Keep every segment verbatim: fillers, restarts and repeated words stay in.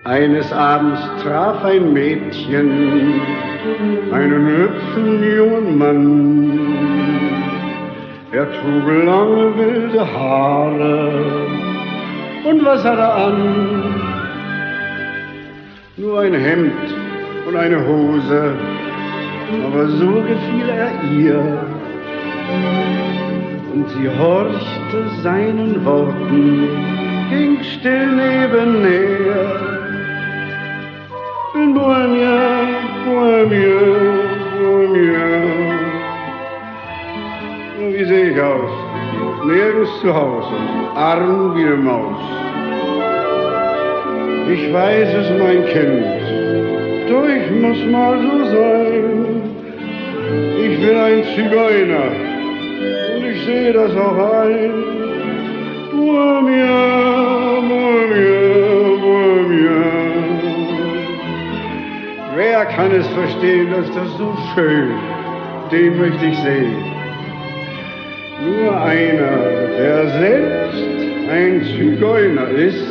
Eines Abends traf ein Mädchen einen hübschen jungen Mann. Er trug lange wilde Haare. Und was hat er an? Nur ein Hemd und eine Hose, aber so gefiel er ihr. Und sie horchte seinen Worten, ging still nebenher. In Bohemia, Bohemia, Bohemia. Wie sehe ich aus? Nirgends zu Hause, arm wie eine Maus. Ich weiß es, mein Kind, doch ich muss mal so sein. Ich bin ein Zigeuner und ich sehe das auch ein. Bohemia, Bohemia, Bohemia. Wer kann es verstehen, dass das so schön, den möchte ich sehen. Nur einer, der selbst ein Zigeuner ist.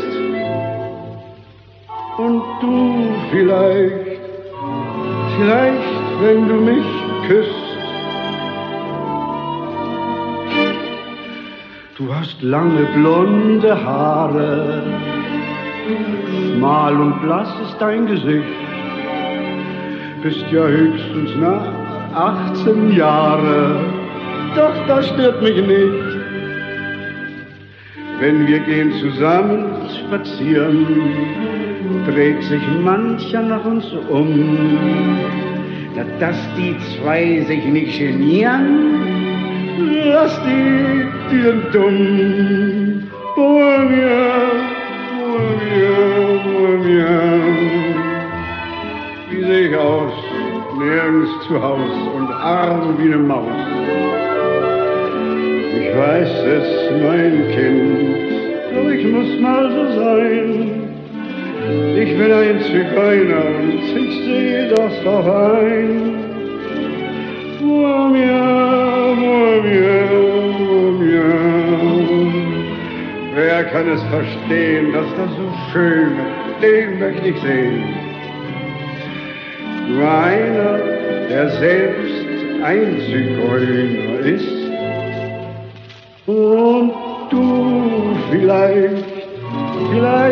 Und du vielleicht, vielleicht, wenn du mich küsst. Du hast lange blonde Haare, schmal und blass ist dein Gesicht. Bist ja höchstens nach achtzehn Jahre, doch das stört mich nicht. Wenn wir gehen zusammen spazieren, dreht sich mancher nach uns um. Na, dass die zwei sich nicht genieren, lass die, die sind dumm. Bohemia, Bohemia, Bohemia. Wie sehe ich aus? Nirgends zu Haus und arm wie eine Maus. Ich weiß es, mein Kind, doch ich muss mal so sein. Ich bin ein Zigeuner und ich sehe das doch ein. Bohemia, Bohemia, Bohemia. Wer kann es verstehen, dass das so schön ist? Den möchte ich sehen. Nur einer, der selbst ein Zigeuner ist. Und du vielleicht, vielleicht